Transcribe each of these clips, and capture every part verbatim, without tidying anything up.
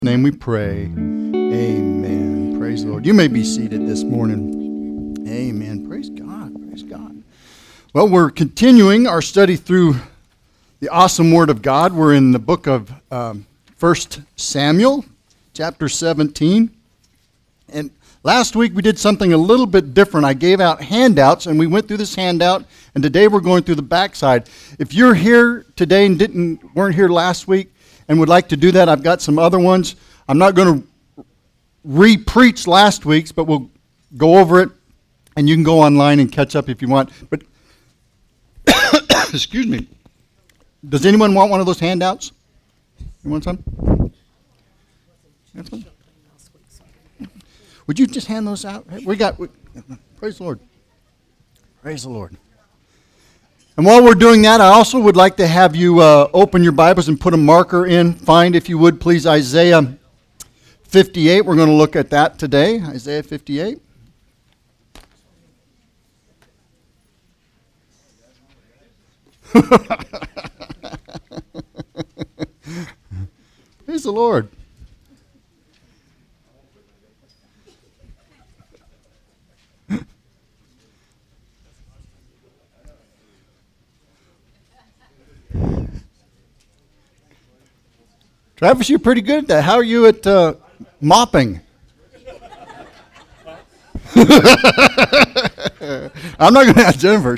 Name we pray. Amen. Praise the Lord. You may be seated this morning. Amen. Praise God. Praise God. Well, we're continuing our study through the awesome Word of God. We're in the book of um, First Samuel, chapter seventeen. And last week we did something a little bit different. I gave out handouts, and we went through this handout, and today we're going through the backside. If you're here today and didn't weren't here last week, and would like to do that, I've got some other ones. I'm not going to re-preach last week's, but we'll go over it, and you can go online and catch up if you want. But, excuse me, does anyone want one of those handouts? You want some? Some? Would you just hand those out? We got, we, praise the Lord. Praise the Lord. And while we're doing that, I also would like to have you uh, open your Bibles and put a marker in. Find, if you would, please, Isaiah fifty-eight. We're going to look at that today. Isaiah fifty-eight. Praise the Lord. Travis, you're pretty good at that. How are you at uh, mopping? I'm not going to ask Jennifer.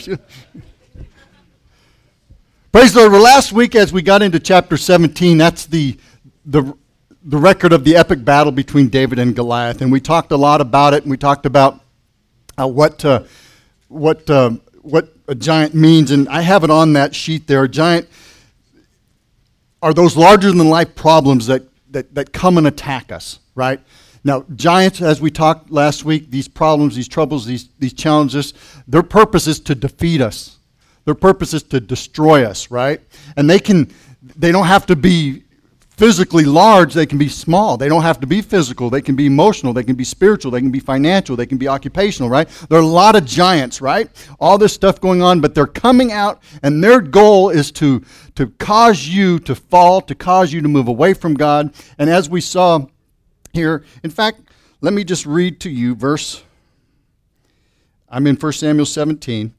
Praise the Lord. Well, last week as we got into chapter seventeen, that's the, the, the record of the epic battle between David and Goliath. And we talked a lot about it, and we talked about uh, what, uh, what, uh, what a giant means. And I have it on that sheet there. A giant are those larger-than-life problems that, that, that come and attack us, right? Now, giants, as we talked last week, these problems, these troubles, these, these challenges, their purpose is to defeat us. Their purpose is to destroy us, right? And they can, they don't have to be physically large, they can be small. They don't have to be physical. They can be emotional. They can be spiritual. They can be financial. They can be occupational, right? There are a lot of giants, right? All this stuff going on, but they're coming out, and their goal is to, to cause you to fall, to cause you to move away from God. And as we saw here, in fact, let me just read to you verse, I'm in First Samuel seventeen.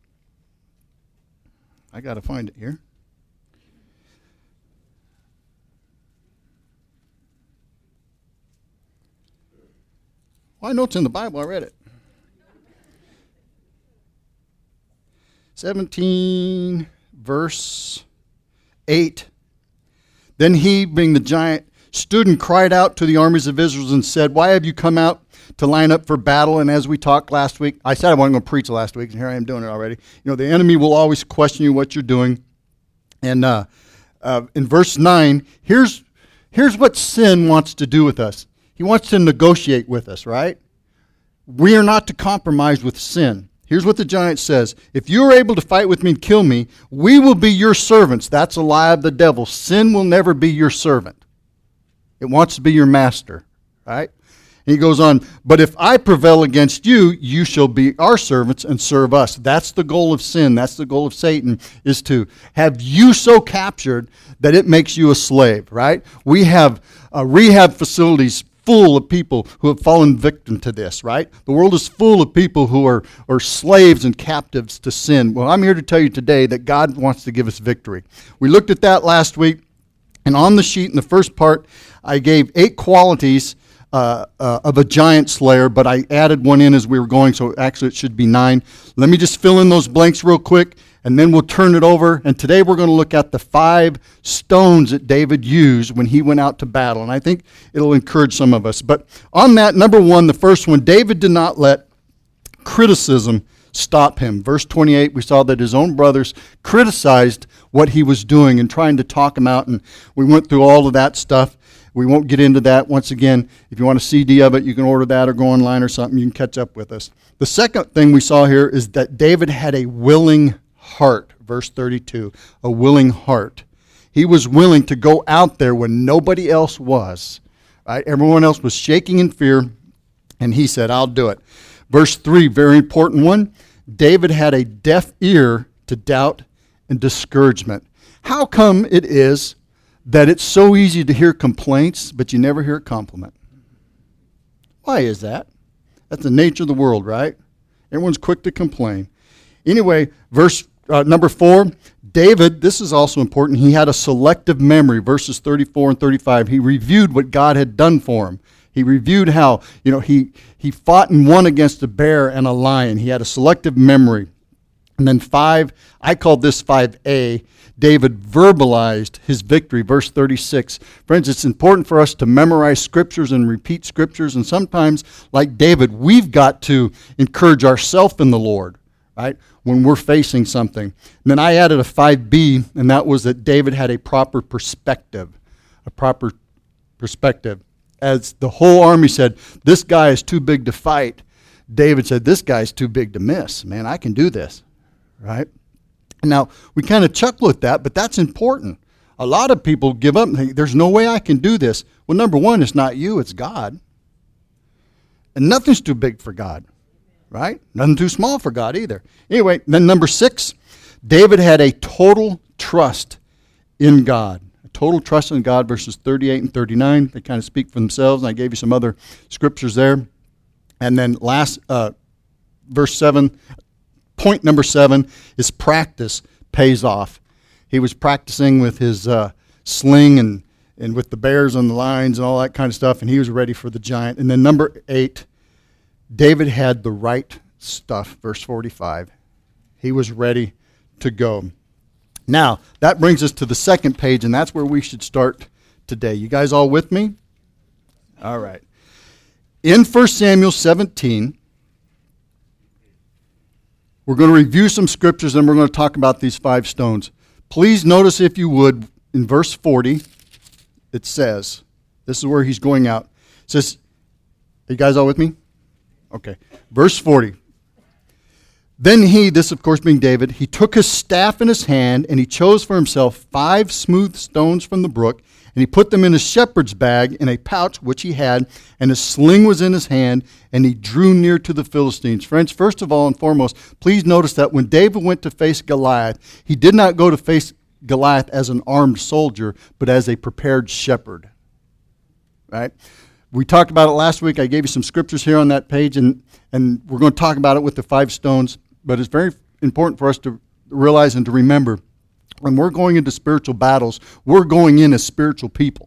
I got to find it here. Well, I know it's in the Bible. I read it. seventeen, verse eight. Then he, being the giant, stood and cried out to the armies of Israel and said, "Why have you come out to line up for battle?" And as we talked last week, I said I wasn't going to preach last week, and here I am doing it already. You know, the enemy will always question you what you're doing. And uh, uh, in verse nine, here's here's what sin wants to do with us. He wants to negotiate with us, right? We are not to compromise with sin. Here's what the giant says. If you are able to fight with me and kill me, we will be your servants. That's a lie of the devil. Sin will never be your servant. It wants to be your master, right? And he goes on, but if I prevail against you, you shall be our servants and serve us. That's the goal of sin. That's the goal of Satan, is to have you so captured that it makes you a slave, right? We have uh, rehab facilities full of people who have fallen victim to this, right? The world is full of people who are, are slaves and captives to sin. Well, I'm here to tell you today that God wants to give us victory. We looked at that last week, and on the sheet in the first part, I gave eight qualities uh, uh, of a giant slayer, but I added one in as we were going, so actually it should be nine. Let me just fill in those blanks real quick, and then we'll turn it over. And today we're going to look at the five stones that David used when he went out to battle. And I think it'll encourage some of us. But on that, number one, the first one, David did not let criticism stop him. Verse twenty-eight, we saw that his own brothers criticized what he was doing and trying to talk him out. And we went through all of that stuff. We won't get into that. Once again, if you want a C D of it, you can order that or go online or something. You can catch up with us. The second thing we saw here is that David had a willing heart, verse thirty-two, a willing heart. He was willing to go out there when nobody else was. Right? Everyone else was shaking in fear, and he said, I'll do it. Verse three, very important one. David had a deaf ear to doubt and discouragement. How come it is that it's so easy to hear complaints, but you never hear a compliment. Why is that? That's the nature of the world, right? Everyone's quick to complain. Anyway, verse uh, number four, David, this is also important. He had a selective memory, verses thirty-four and thirty-five. He reviewed what God had done for him. He reviewed how, you know, he, he fought and won against a bear and a lion. He had a selective memory. And then five, I call this five A, David verbalized his victory, verse thirty-six. Friends, it's important for us to memorize scriptures and repeat scriptures, and sometimes, like David, we've got to encourage ourselves in the Lord, right, when we're facing something. And then I added a five B, and that was that David had a proper perspective, a proper perspective. As the whole army said, this guy is too big to fight, David said, this guy's too big to miss. Man, I can do this, right? Now, we kind of chuckle at that, but that's important. A lot of people give up and think, there's no way I can do this. Well, number one, it's not you, it's God. And nothing's too big for God, right? Nothing too small for God either. Anyway, then number six, David had a total trust in God. A total trust in God, verses thirty-eight and thirty-nine. They kind of speak for themselves, and I gave you some other scriptures there. And then last, uh, verse seven, point number seven is practice pays off. He was practicing with his uh, sling and, and with the bears and the lions and all that kind of stuff, and he was ready for the giant. And then number eight, David had the right stuff, verse forty-five. He was ready to go. Now, that brings us to the second page, and that's where we should start today. You guys all with me? All right. In First Samuel seventeen, we're going to review some scriptures, and we're going to talk about these five stones. Please notice, if you would, in verse forty, it says, this is where he's going out. It says, are you guys all with me? Okay. Verse forty. Then he, this of course being David, he took his staff in his hand, and he chose for himself five smooth stones from the brook, and he put them in his shepherd's bag in a pouch which he had, and his sling was in his hand, and he drew near to the Philistines. Friends, first of all and foremost, please notice that when David went to face Goliath, he did not go to face Goliath as an armed soldier, but as a prepared shepherd. Right? We talked about it last week. I gave you some scriptures here on that page, and, and we're going to talk about it with the five stones. But it's very important for us to realize and to remember, when we're going into spiritual battles, we're going in as spiritual people.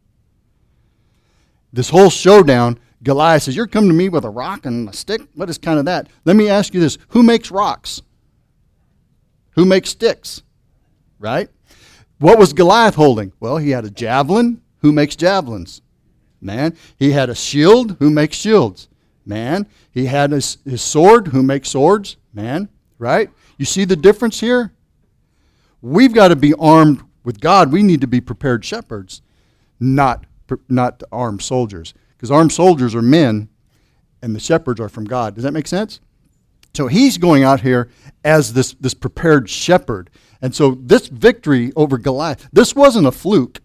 This whole showdown, Goliath says, you're coming to me with a rock and a stick? What is kind of that? Let me ask you this. Who makes rocks? Who makes sticks? Right? What was Goliath holding? Well, he had a javelin. Who makes javelins? Man. He had a shield. Who makes shields? Man. He had his, his sword. Who makes swords? Man. Right? You see the difference here? We've got to be armed with God. We need to be prepared shepherds, not, not armed soldiers. Because armed soldiers are men, and the shepherds are from God. Does that make sense? So he's going out here as this, this prepared shepherd. And so this victory over Goliath, this wasn't a fluke.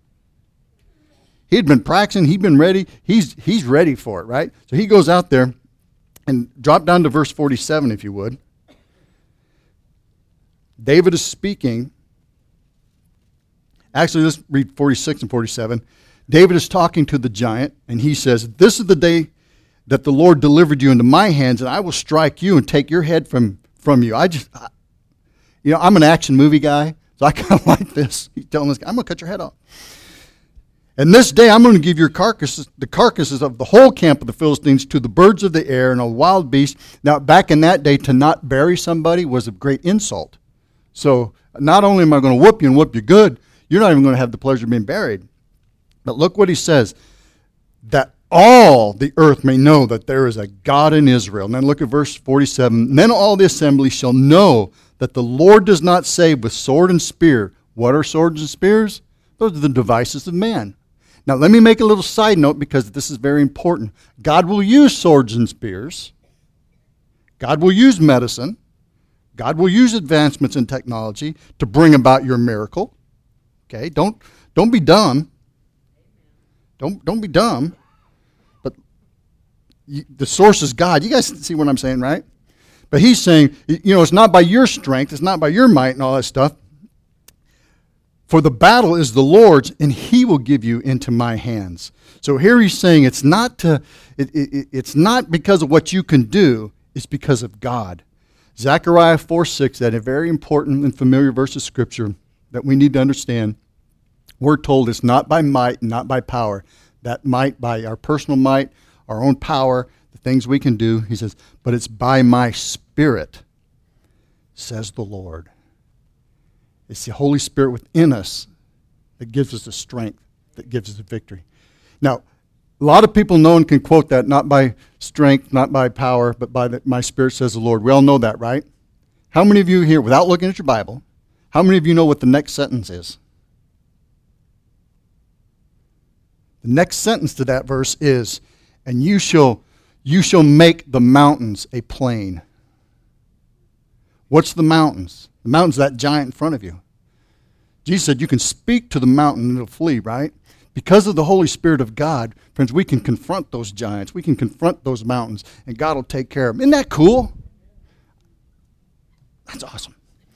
He'd been practicing. He'd been ready. He's, he's ready for it, right? So he goes out there, and drop down to verse forty-seven, if you would. David is speaking. Actually, let's read forty-six and forty-seven. David is talking to the giant, and he says, this is the day that the Lord delivered you into my hands, and I will strike you and take your head from, from you. I just, I, you know, I'm an action movie guy, so I kind of like this. He's telling this guy, I'm going to cut your head off. And this day I'm going to give your carcasses, the carcasses of the whole camp of the Philistines to the birds of the air and a wild beast. Now, back in that day, to not bury somebody was a great insult. So not only am I going to whoop you and whoop you good, you're not even going to have the pleasure of being buried. But look what he says, that all the earth may know that there is a God in Israel. And then look at verse forty-seven. Then all the assembly shall know that the Lord does not save with sword and spear. What are swords and spears? Those are the devices of man. Now, let me make a little side note because this is very important. God will use swords and spears. God will use medicine. God will use advancements in technology to bring about your miracle. Okay, don't don't be dumb. Don't don't be dumb. But you, the source is God. You guys see what I'm saying, right? But he's saying, you know, it's not by your strength, it's not by your might and all that stuff. For the battle is the Lord's, and he will give you into my hands. So here he's saying it's not to, it, it, it's not because of what you can do, it's because of God. Zechariah four six, that a very important and familiar verse of Scripture that we need to understand. We're told it's not by might, not by power. That might by our personal might, our own power, the things we can do. He says, but it's by my Spirit, says the Lord. It's the Holy Spirit within us that gives us the strength, that gives us the victory. Now, a lot of people know and can quote that, not by strength, not by power, but by the, my Spirit, says the Lord. We all know that, right? How many of you here, without looking at your Bible, how many of you know what the next sentence is? The next sentence to that verse is, and you shall, you shall make the mountains a plain. What's the mountains? The mountain's that giant in front of you. Jesus said you can speak to the mountain and it'll flee, right? Because of the Holy Spirit of God, friends, we can confront those giants. We can confront those mountains, and God will take care of them. Isn't that cool? That's awesome.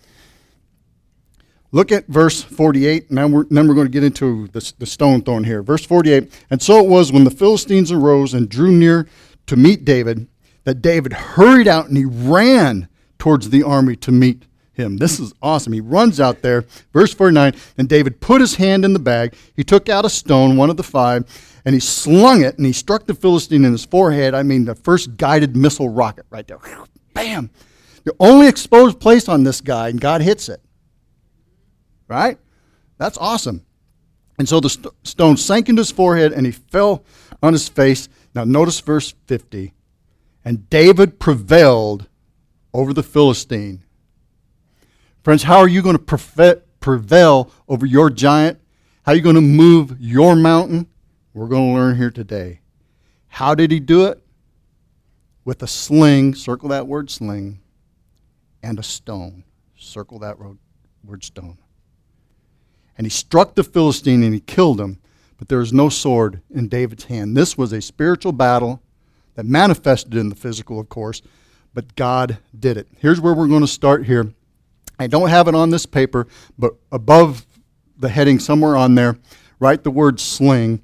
Look at verse forty-eight. Now we're, then we're going to get into the, the stone throwing here. Verse forty-eight, and so it was when the Philistines arose and drew near to meet David, that David hurried out and he ran towards the army to meet him. This is awesome. He runs out there. Verse forty-nine, and David put his hand in the bag. He took out a stone, one of the five, and he slung it, and he struck the Philistine in his forehead. I mean, the first guided missile rocket right there. Bam! The only exposed place on this guy, and God hits it. Right? That's awesome. And so the st- stone sank into his forehead, and he fell on his face. Now notice verse fifty. And David prevailed over the Philistine. Friends, how are you going to prevail over your giant? How are you going to move your mountain? We're going to learn here today. How did he do it? With a sling, circle that word sling, and a stone. Circle that word stone. And he struck the Philistine and he killed him, but there was no sword in David's hand. This was a spiritual battle that manifested in the physical, of course, but God did it. Here's where we're going to start here. I don't have it on this paper, but above the heading somewhere on there, write the word sling.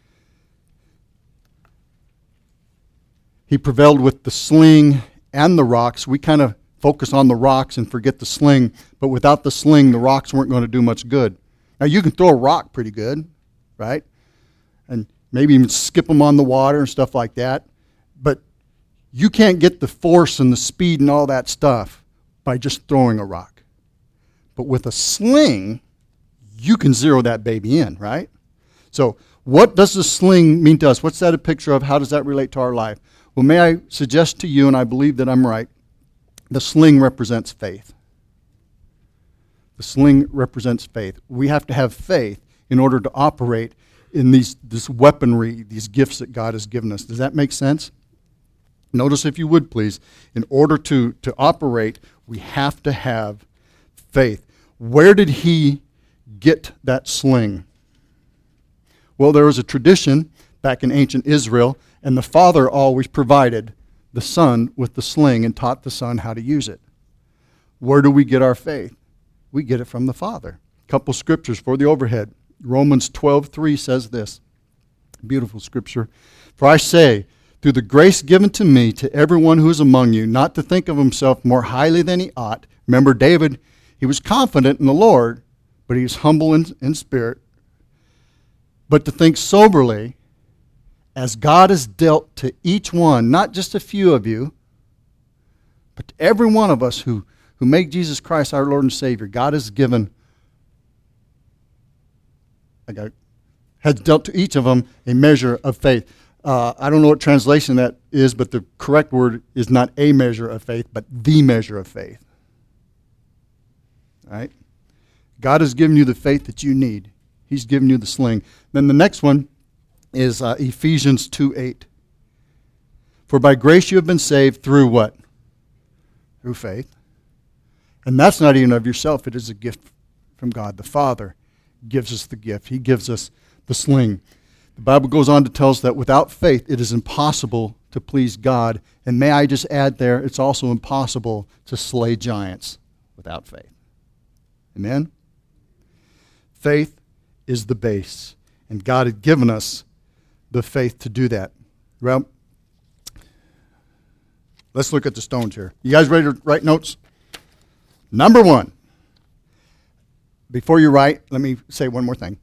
He prevailed with the sling and the rocks. We kind of focus on the rocks and forget the sling, but without the sling, the rocks weren't going to do much good. Now, you can throw a rock pretty good, right? And maybe even skip them on the water and stuff like that, but you can't get the force and the speed and all that stuff by just throwing a rock. But with a sling, you can zero that baby in, right? So what does the sling mean to us? What's that a picture of? How does that relate to our life? Well, may I suggest to you, and I believe that I'm right, the sling represents faith. The sling represents faith. We have to have faith in order to operate in these this weaponry, these gifts that God has given us. Does that make sense? Notice, if you would, please, in order to, to operate, we have to have faith. Where did he get that sling? Well, there was a tradition back in ancient Israel, and the father always provided the son with the sling and taught the son how to use it. Where do we get our faith? We get it from the Father. A couple scriptures for the overhead. Romans twelve three says this. Beautiful scripture. For I say, through the grace given to me, to everyone who is among you, not to think of himself more highly than he ought. Remember, David, he was confident in the Lord, but he was humble in, in spirit. But to think soberly, as God has dealt to each one, not just a few of you, but to every one of us who, who make Jesus Christ our Lord and Savior, God has given, I got, has dealt to each of them a measure of faith. Uh, I don't know what translation that is, but the correct word is not a measure of faith, but the measure of faith. All right? God has given you the faith that you need. He's given you the sling. Then the next one is uh, Ephesians two eight. For by grace you have been saved through what? Through faith. And that's not even of yourself. It is a gift from God. The Father gives us the gift. He gives us the sling. The Bible goes on to tell us that without faith, it is impossible to please God. And may I just add there, it's also impossible to slay giants without faith. Amen? Faith is the base. And God had given us the faith to do that. Well, let's look at the stones here. You guys ready to write notes? Number one. Before you write, let me say one more thing.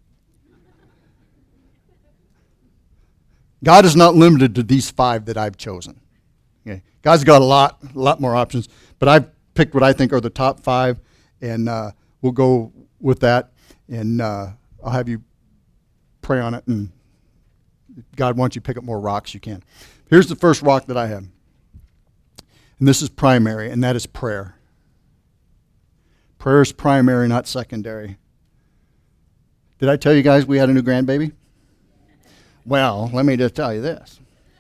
God is not limited to these five that I've chosen. Okay. God's got a lot, a lot more options, but I've picked what I think are the top five, and uh, we'll go with that, and uh, I'll have you pray on it, and if God wants you to pick up more rocks, you can. Here's the first rock that I have, and this is primary, and that is prayer. Prayer is primary, not secondary. Did I tell you guys we had a new grandbaby? Well, let me just tell you this.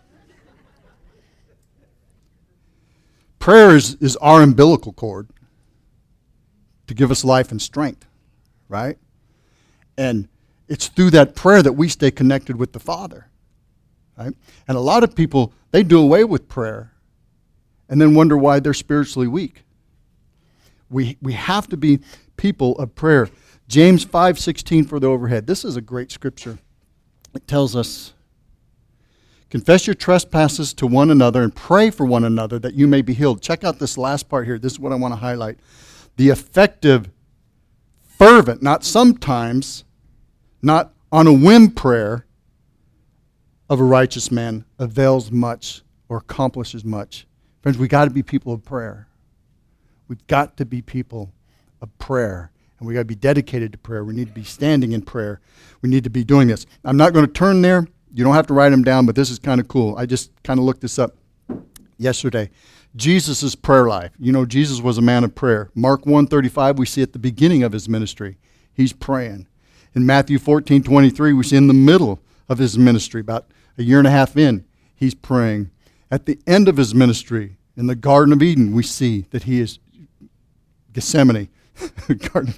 Prayer is, is our umbilical cord to give us life and strength, right? And it's through that prayer that we stay connected with the Father, right? And a lot of people, they do away with prayer and then wonder why they're spiritually weak. We, we have to be people of prayer. James five sixteen for the overhead. This is a great scripture. It tells us, confess your trespasses to one another and pray for one another that you may be healed. Check out this last part here. This is what I want to highlight. The effective, fervent, not sometimes, not on a whim prayer of a righteous man avails much or accomplishes much. Friends, we got to be people of prayer. We've got to be people of prayer. And we got to be dedicated to prayer. We need to be standing in prayer. We need to be doing this. I'm not going to turn there. You don't have to write them down, but this is kind of cool. I just kind of looked this up yesterday. Jesus' prayer life. You know, Jesus was a man of prayer. Mark one thirty-five, we see at the beginning of his ministry, he's praying. In Matthew fourteen twenty-three, we see in the middle of his ministry, about a year and a half in, he's praying. At the end of his ministry, in the Garden of Eden, we see that he is Gethsemane. Garden.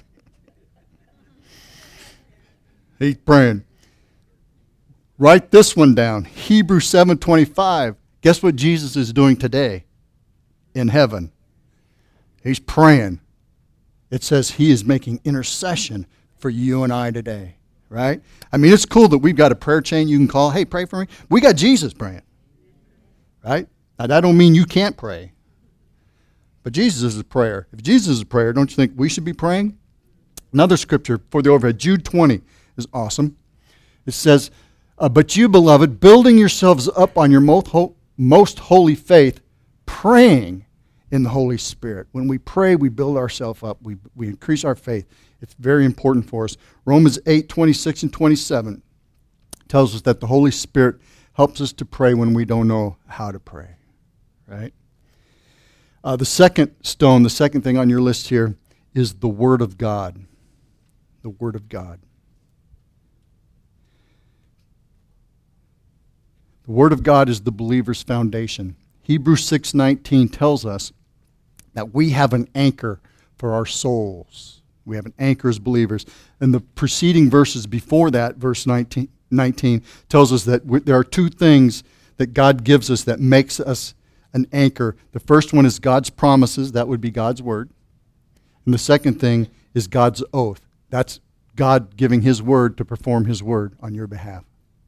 He's praying. Write this one down. Hebrews seven twenty-five. Guess what Jesus is doing today in heaven? He's praying. It says he is making intercession for you and I today. Right? I mean, it's cool that we've got a prayer chain you can call. Hey, pray for me. We got Jesus praying. Right? Now, that don't mean you can't pray. But Jesus is a prayer. If Jesus is a prayer, don't you think we should be praying? Another scripture for the overhead, Jude twenty, is awesome. It says, uh, but you, beloved, building yourselves up on your most, ho- most holy faith, praying in the Holy Spirit. When we pray, we build ourselves up. We, we increase our faith. It's very important for us. Romans eight twenty-six and twenty-seven tells us that the Holy Spirit helps us to pray when we don't know how to pray. Right? Uh, the second stone, the second thing on your list here is the Word of God. The Word of God. The Word of God is the believer's foundation. Hebrews six nineteen tells us that we have an anchor for our souls. We have an anchor as believers. And the preceding verses before that, verse nineteen, nineteen tells us that we, there are two things that God gives us that makes us an anchor. The first one is God's promises. That would be God's Word. And the second thing is God's oath. That's God giving His Word to perform His Word on your behalf.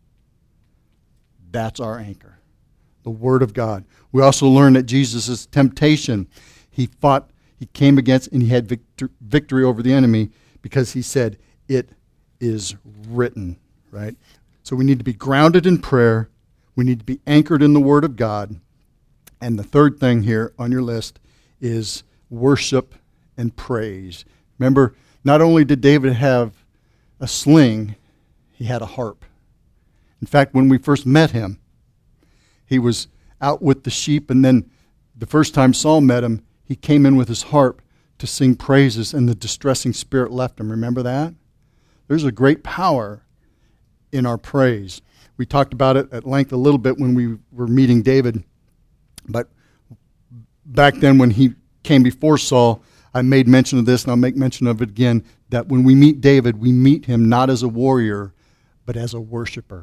That's our anchor, the Word of God. We also learn that Jesus' temptation, he fought, he came against, and he had victor, victory over the enemy because he said, it is written, right? So we need to be grounded in prayer. We need to be anchored in the Word of God. And the third thing here on your list is worship and praise. Remember, not only did David have a sling, he had a harp. In fact, when we first met him, he was out with the sheep, and then the first time Saul met him, he came in with his harp to sing praises, and the distressing spirit left him. Remember that? There's a great power in our praise. We talked about it at length a little bit when we were meeting David, but back then when he came before Saul, I made mention of this, and I'll make mention of it again, that when we meet David, we meet him not as a warrior, but as a worshiper.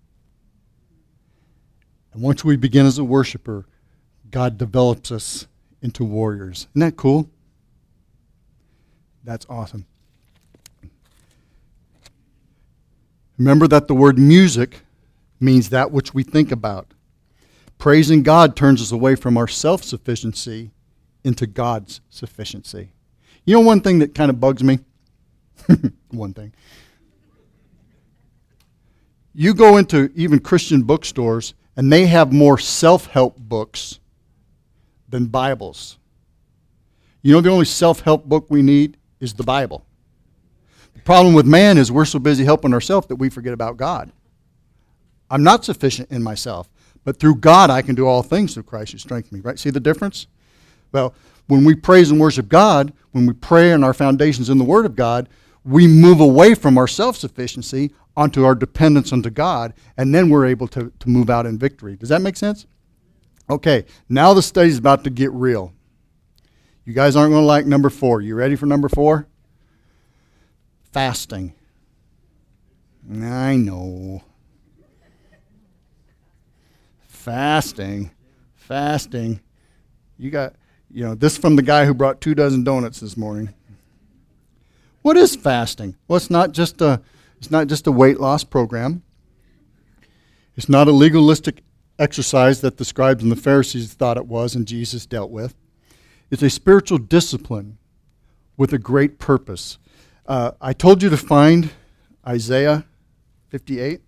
And once we begin as a worshiper, God develops us into warriors. Isn't that cool? That's awesome. Remember that the word music means that which we think about. Praising God turns us away from our self-sufficiency into God's sufficiency. You know one thing that kind of bugs me? One thing. You go into even Christian bookstores, and they have more self-help books than Bibles. You know the only self-help book we need is the Bible. The problem with man is we're so busy helping ourselves that we forget about God. I'm not sufficient in myself, but through God I can do all things through Christ who strengthens me. Right? See the difference? Well, when we praise and worship God, when we pray and our foundation's in the Word of God, we move away from our self-sufficiency onto our dependence onto God, and then we're able to, to move out in victory. Does that make sense? Okay, now the study's about to get real. You guys aren't going to like number four. You ready for number four? Fasting. I know. Fasting. Fasting. You got, you know, this from the guy who brought two dozen donuts this morning. What is fasting? Well, it's not just a, it's not just a weight loss program. It's not a legalistic exercise that the scribes and the Pharisees thought it was and Jesus dealt with. It's a spiritual discipline with a great purpose. Uh, I told you to find Isaiah fifty-eight.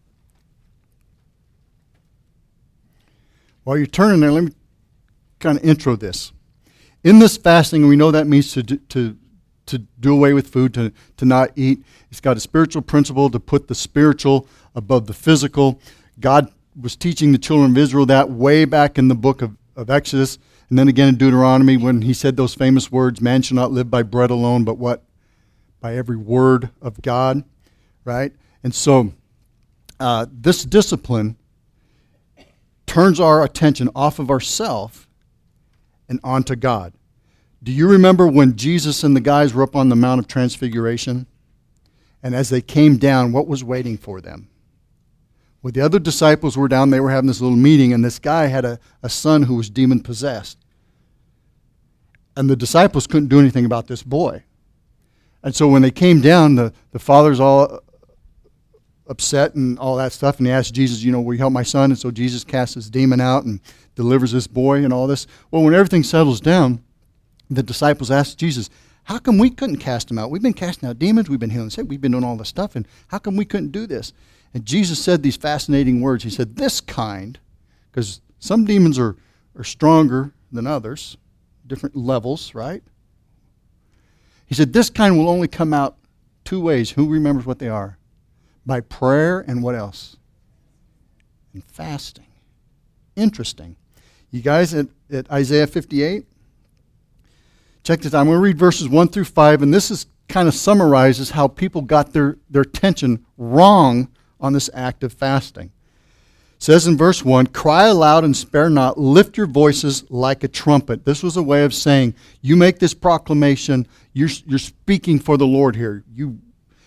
While you're turning there, let me kind of intro this. In this fasting, we know that means to do, to to do away with food, to, to not eat. It's got a spiritual principle to put the spiritual above the physical. God was teaching the children of Israel that way back in the book of, of Exodus, and then again in Deuteronomy when he said those famous words, man shall not live by bread alone, but what? By every word of God, right? And so uh, this discipline turns our attention off of ourselves and onto God. Do you remember when Jesus and the guys were up on the Mount of Transfiguration? And as they came down, what was waiting for them? Well, the other disciples were down, they were having this little meeting, and this guy had a, a son who was demon-possessed. And the disciples couldn't do anything about this boy. And so when they came down, the, the father's all upset and all that stuff, and he asked Jesus, you know, will you help my son? And so Jesus casts this demon out and delivers this boy and all this. Well, when everything settles down, the disciples asked Jesus, how come we couldn't cast him out? We've been casting out demons, we've been healing sick, we've been doing all this stuff, and how come we couldn't do this? And Jesus said these fascinating words. He said, this kind, because some demons are, are stronger than others, different levels, right? He said, this kind will only come out two ways. Who remembers what they are? By prayer and what else? And fasting. Interesting. You guys at, at Isaiah fifty-eight? Check this out. I'm going to read verses one through five, and this is kind of summarizes how people got their, their attention wrong on this act of fasting. It says in verse one, cry aloud and spare not, lift your voices like a trumpet. This was a way of saying, you make this proclamation, you're, you're speaking for the Lord here. You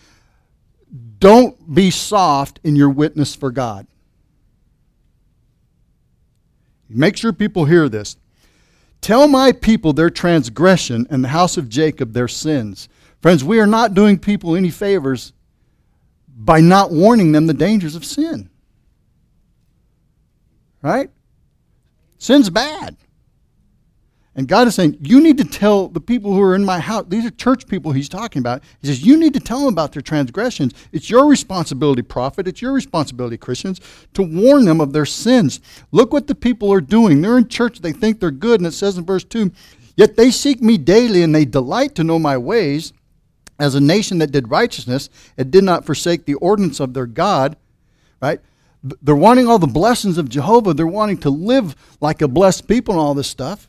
don't be soft in your witness for God. Make sure people hear this. Tell my people their transgression and the house of Jacob their sins. Friends, we are not doing people any favors by not warning them the dangers of sin. Right? Sin's bad. And God is saying, you need to tell the people who are in my house, these are church people he's talking about. He says, you need to tell them about their transgressions. It's your responsibility, prophet. It's your responsibility, Christians, to warn them of their sins. Look what the people are doing. They're in church. They think they're good. And it says in verse two, yet they seek me daily and they delight to know my ways as a nation that did righteousness and did not forsake the ordinance of their God. Right? They're wanting all the blessings of Jehovah. They're wanting to live like a blessed people and all this stuff.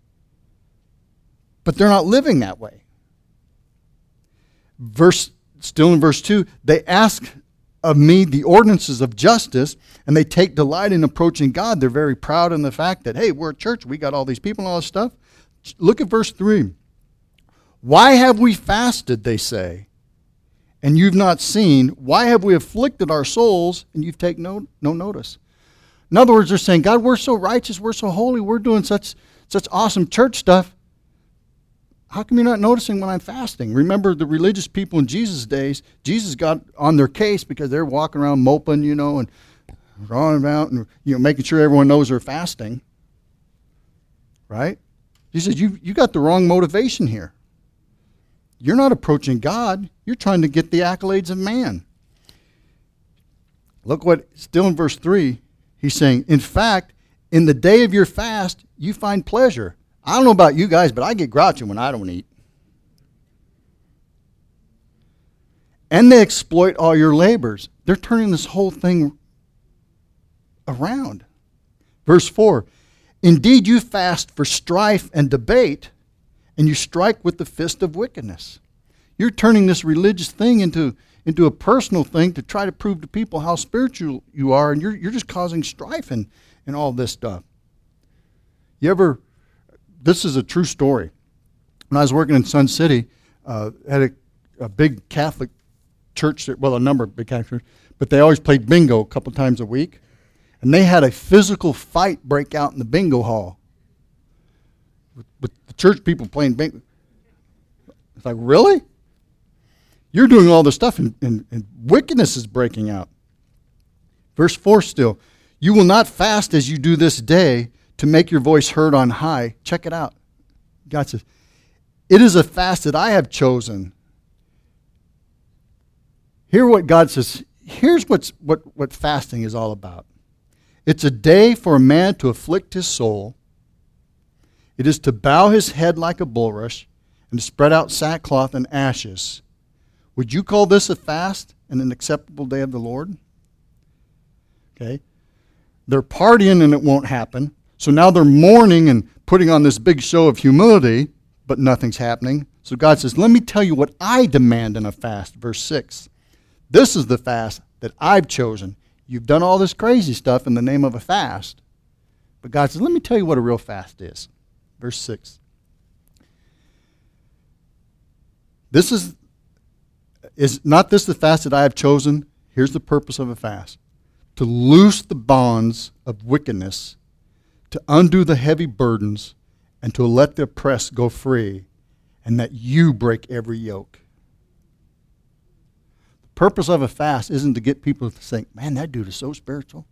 But they're not living that way. Verse, still in verse two, they ask of me the ordinances of justice, and they take delight in approaching God. They're very proud in the fact that, hey, we're a church, we got all these people and all this stuff. Look at verse three. Why have we fasted, they say, and you've not seen? Why have we afflicted our souls, and you've taken no, no notice? In other words, they're saying, God, we're so righteous, we're so holy, we're doing such, such awesome church stuff. How come you're not noticing when I'm fasting? Remember the religious people in Jesus' days, Jesus got on their case because they're walking around moping, you know, and running about and, you know, making sure everyone knows they're fasting. Right? He said, you, you got the wrong motivation here. You're not approaching God. You're trying to get the accolades of man. Look what, still in verse three, he's saying, in fact, in the day of your fast, you find pleasure. I don't know about you guys, but I get grouchy when I don't eat. And they exploit all your labors. They're turning this whole thing around. Verse four, indeed you fast for strife and debate, and you strike with the fist of wickedness. You're turning this religious thing into, into a personal thing to try to prove to people how spiritual you are, and you're, you're just causing strife and, and all this stuff. You ever, this is a true story. When I was working in Sun City, uh, had a, a big Catholic church, that, well, a number of big Catholic churches, but they always played bingo a couple times a week. And they had a physical fight break out in the bingo hall with, with the church people playing bingo. It's like, really? You're doing all this stuff, and, and, and wickedness is breaking out. Verse four still, you will not fast as you do this day to make your voice heard on high. Check it out. God says, it is a fast that I have chosen. Hear what God says. Here's what's, what, what fasting is all about. It's a day for a man to afflict his soul. It is to bow his head like a bulrush and to spread out sackcloth and ashes. Would you call this a fast and an acceptable day of the Lord? Okay. They're partying and it won't happen. So now they're mourning and putting on this big show of humility, but nothing's happening. So God says, let me tell you what I demand in a fast. Verse six. This is the fast that I've chosen. You've done all this crazy stuff in the name of a fast. But God says, let me tell you what a real fast is. Verse six. This is, is not this the fast that I have chosen? Here's the purpose of a fast. To loose the bonds of wickedness, to undo the heavy burdens, and to let the oppressed go free, and that you break every yoke. Purpose of a fast isn't to get people to think, man, that dude is so spiritual.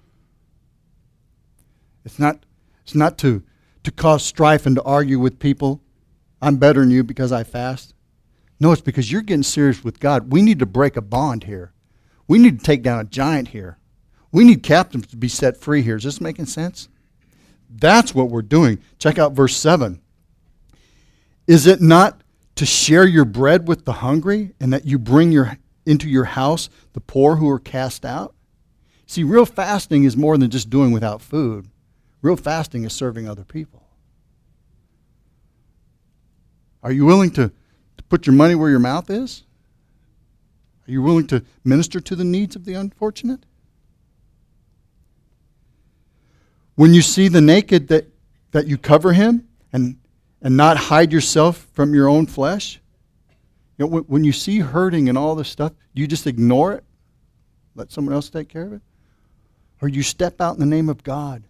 It's not, it's not to, to cause strife and to argue with people. I'm better than you because I fast. No, it's because you're getting serious with God. We need to break a bond here. We need to take down a giant here. We need captives to be set free here. Is this making sense? That's what we're doing. Check out verse seven. Is it not to share your bread with the hungry, and that you bring your into your house the poor who are cast out? See, real fasting is more than just doing without food. Real fasting is serving other people. Are you willing to, to put your money where your mouth is? Are you willing to minister to the needs of the unfortunate? When you see the naked, that, that you cover him and, and not hide yourself from your own flesh? You know, when, when you see hurting and all this stuff, you just ignore it? Let someone else take care of it? Or you step out in the name of God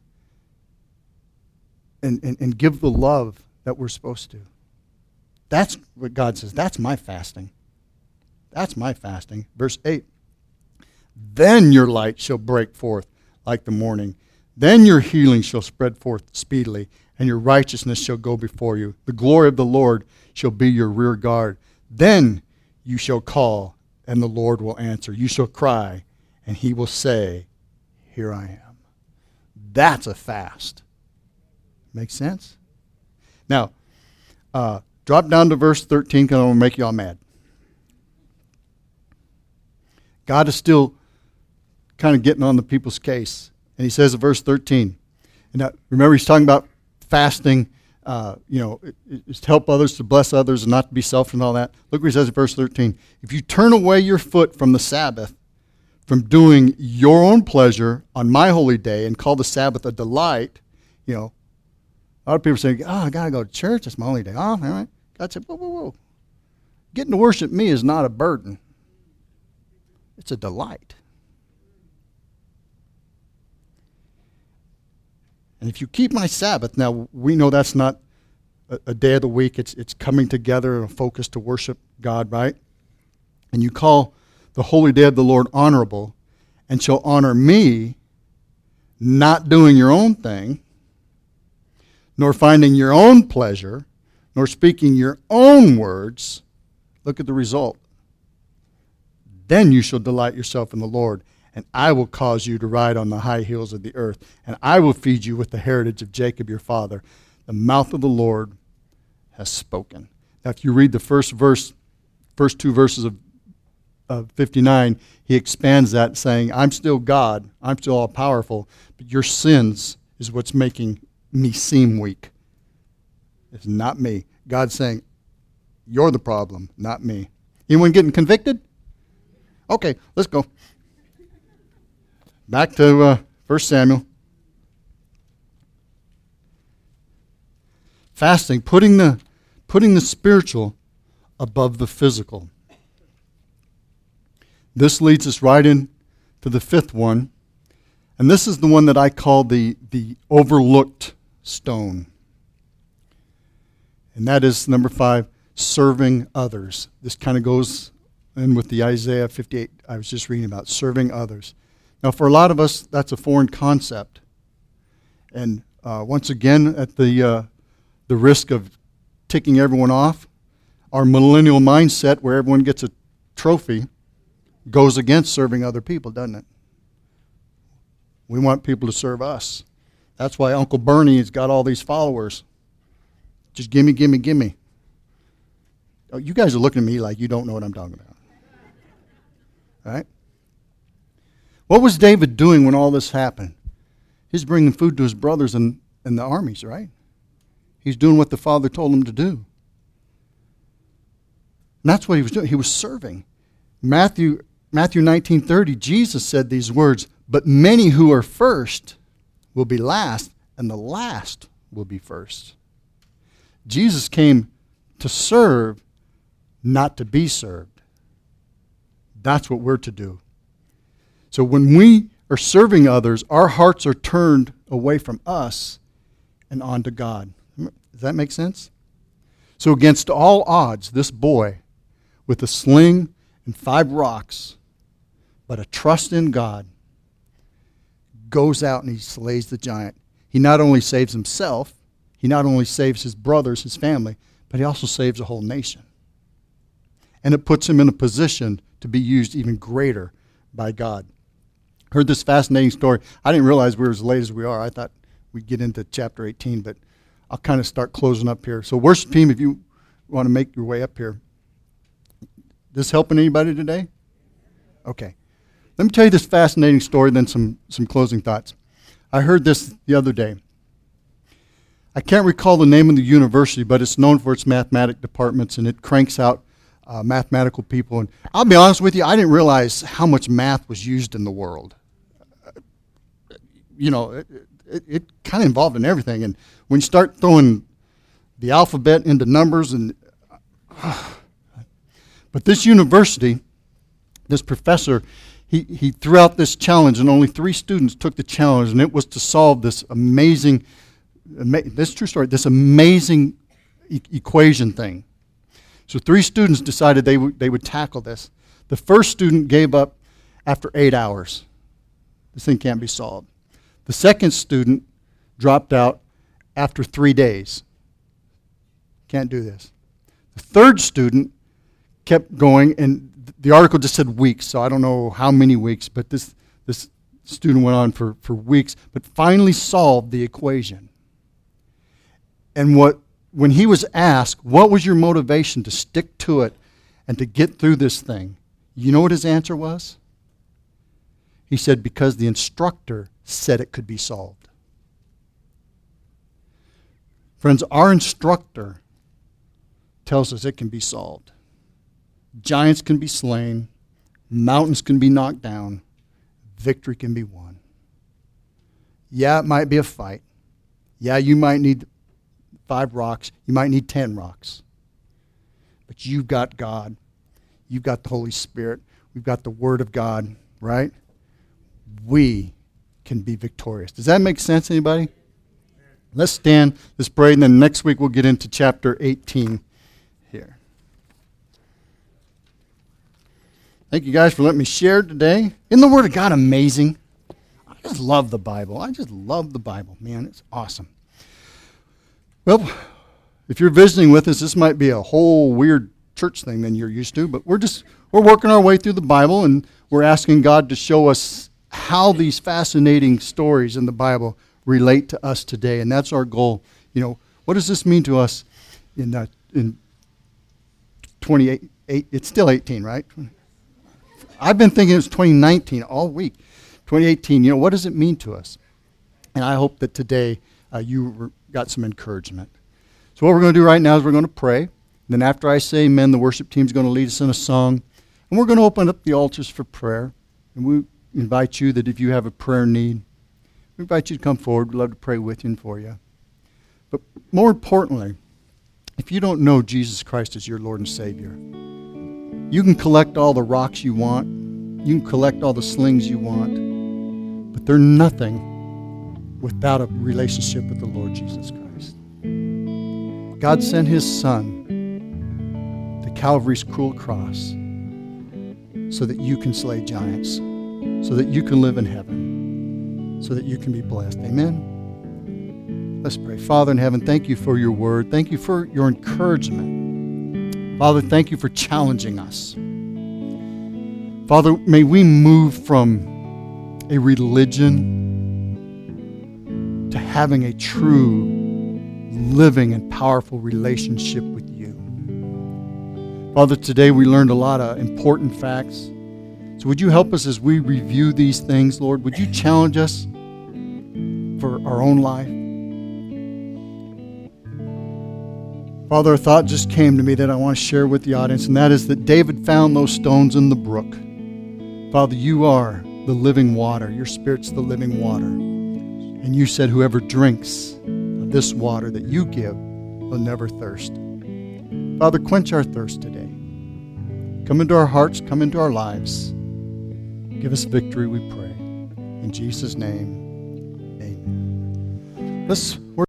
and, and, and give the love that we're supposed to? That's what God says. That's my fasting. That's my fasting. Verse eight. Then your light shall break forth like the morning. Then your healing shall spread forth speedily, and your righteousness shall go before you. The glory of the Lord shall be your rear guard. Then you shall call, and the Lord will answer. You shall cry, and he will say, here I am. That's a fast. Make sense? Now, uh, drop down to verse thirteen, because I'm going to make you all mad. God is still kind of getting on the people's case. And he says in verse thirteen, and now, remember he's talking about fasting, uh, you know, it's to help others, to bless others, and not to be selfish and all that. Look what he says in verse thirteen. If you turn away your foot from the Sabbath, from doing your own pleasure on my holy day, and call the Sabbath a delight, you know, a lot of people say, oh, I got to go to church, it's my holy day. Oh, all right. God said, whoa, whoa, whoa. Getting to worship me is not a burden. It's a delight. And if you keep my Sabbath, now we know that's not a, a day of the week. It's it's coming together in a focus to worship God, right? And you call the holy day of the Lord honorable, and shall honor me, not doing your own thing, nor finding your own pleasure, nor speaking your own words. Look at the result. Then you shall delight yourself in the Lord, and I will cause you to ride on the high hills of the earth, and I will feed you with the heritage of Jacob your father. The mouth of the Lord has spoken. Now, if you read the first verse, first two verses of, of fifty-nine, he expands that, saying, I'm still God, I'm still all-powerful, but your sins is what's making me seem weak. It's not me. God's saying, you're the problem, not me. Anyone getting convicted? Okay, let's go. Back to uh, First Samuel. Fasting, putting the putting the spiritual above the physical. This leads us right in to the fifth one, and this is the one that I call the the overlooked stone. And that is number five, serving others. This kind of goes in with the Isaiah fifty-eight I was just reading about, serving others. Now, for a lot of us, that's a foreign concept. And uh, once again, at the uh, the risk of ticking everyone off, our millennial mindset where everyone gets a trophy goes against serving other people, doesn't it? We want people to serve us. That's why Uncle Bernie has got all these followers. Just gimme, gimme, gimme. Oh, you guys are looking at me like you don't know what I'm talking about. All right? What was David doing when all this happened? He's bringing food to his brothers in, in the armies, right? He's doing what the Father told him to do. And that's what he was doing. He was serving. Matthew Matthew nineteen thirty, Jesus said these words, but many who are first will be last, and the last will be first. Jesus came to serve, not to be served. That's what we're to do. So when we are serving others, our hearts are turned away from us and onto God. Does that make sense? So against all odds, this boy with a sling and five rocks, but a trust in God, goes out and he slays the giant. He not only saves himself, he not only saves his brothers, his family, but he also saves a whole nation. And it puts him in a position to be used even greater by God. Heard this fascinating story. I didn't realize we were as late as we are. I thought we'd get into chapter eighteen, but I'll kind of start closing up here. So worship team, if you want to make your way up here. This helping anybody today? Okay. Let me tell you this fascinating story, then some, some closing thoughts. I heard this the other day. I can't recall the name of the university, but it's known for its mathematic departments, and it cranks out uh, mathematical people. And I'll be honest with you, I didn't realize how much math was used in the world. You know, it, it, it kind of involved in everything. And when you start throwing the alphabet into numbers, and uh, but this university, this professor, he, he threw out this challenge, and only three students took the challenge, and it was to solve this amazing, ama- this is a true story, this amazing e- equation thing. So three students decided they, w- they would tackle this. The first student gave up after eight hours. This thing can't be solved. The second student dropped out after three days. Can't do this. The third student kept going, and th- the article just said weeks, so I don't know how many weeks, but this, this student went on for, for weeks, but finally solved the equation. And what when he was asked, what was your motivation to stick to it and to get through this thing? You know what his answer was? He said, because the instructor said it could be solved. Friends, our instructor tells us it can be solved. Giants can be slain. Mountains can be knocked down. Victory can be won. Yeah, it might be a fight. Yeah, you might need five rocks. You might need ten rocks. But you've got God. You've got the Holy Spirit. We've got the Word of God, right? We can be victorious. Does that make sense, anybody? Let's stand, let's pray, and then next week we'll get into chapter eighteen here. Thank you guys for letting me share today. Isn't the Word of God amazing? I just love the Bible. I just love the Bible. Man, it's awesome. Well, if you're visiting with us, this might be a whole weird church thing than you're used to, but we're just, we're working our way through the Bible, and we're asking God to show us how these fascinating stories in the Bible relate to us today, and that's our goal. You know, what does this mean to us in uh, in twenty-eight? Eight, it's still eighteen, right? I've been thinking it was twenty nineteen all week. twenty eighteen, you know, what does it mean to us? And I hope that today uh, you re- got some encouragement. So what we're going to do right now is we're going to pray. Then after I say amen, the worship team's going to lead us in a song. And we're going to open up the altars for prayer. And we invite you that if you have a prayer need, we invite you to come forward. We'd love to pray with you and for you. But more importantly, if you don't know Jesus Christ as your Lord and Savior, you can collect all the rocks you want. You can collect all the slings you want. But they're nothing without a relationship with the Lord Jesus Christ. God sent His Son to Calvary's cruel cross so that you can slay giants, so that you can live in heaven, so that you can be blessed. Amen? Let's pray. Father in heaven, thank you for your word. Thank you for your encouragement. Father, thank you for challenging us. Father, may we move from a religion to having a true, living, and powerful relationship with you. Father, today we learned a lot of important facts. So would you help us as we review these things, Lord? Would you challenge us for our own life? Father, a thought just came to me that I want to share with the audience, and that is that David found those stones in the brook. Father, you are the living water. Your Spirit's the living water. And you said whoever drinks of this water that you give will never thirst. Father, quench our thirst today. Come into our hearts, come into our lives. Give us victory, we pray. In Jesus' name, amen. Let's work.